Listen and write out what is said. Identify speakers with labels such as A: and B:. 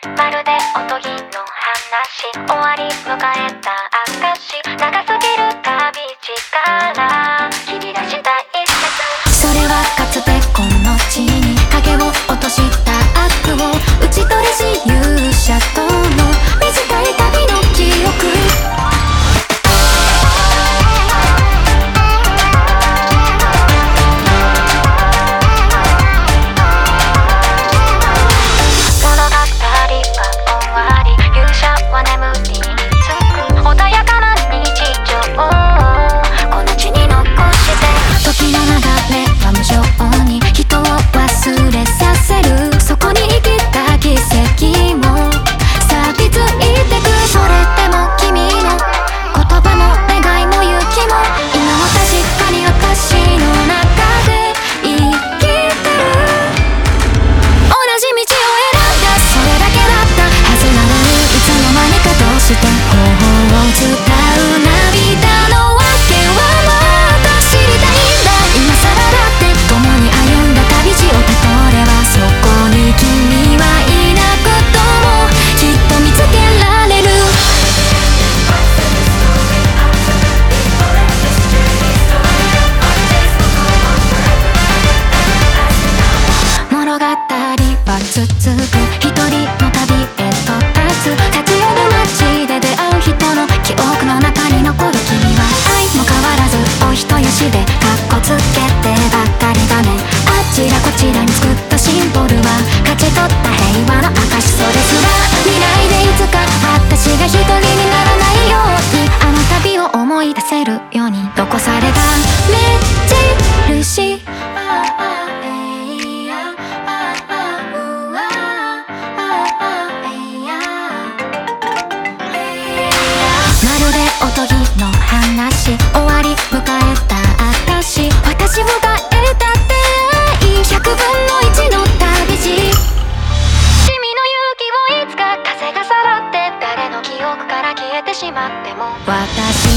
A: まるでおとぎの話、終わり迎えた証、長すぎる旅力切り出した一節。それはかつてこの地に影を落とした悪を打ち取りし勇者との短い旅の記憶。続く一人の旅へと立つ夜の街で出会う人の記憶の中に残る君は愛も変わらずお人よしでカッコつけてばっかりだね。あちらこちらに作ったシンボルは勝ち取った平和の証。それすら未来でいつか私が一人にならないように、あの旅を思い出せるように残された目印。おとぎの話、終わり迎えた証、私を迎えた出会い、100分の1の旅路。君の勇気をいつか風がさらって誰の記憶から消えてしまっても、私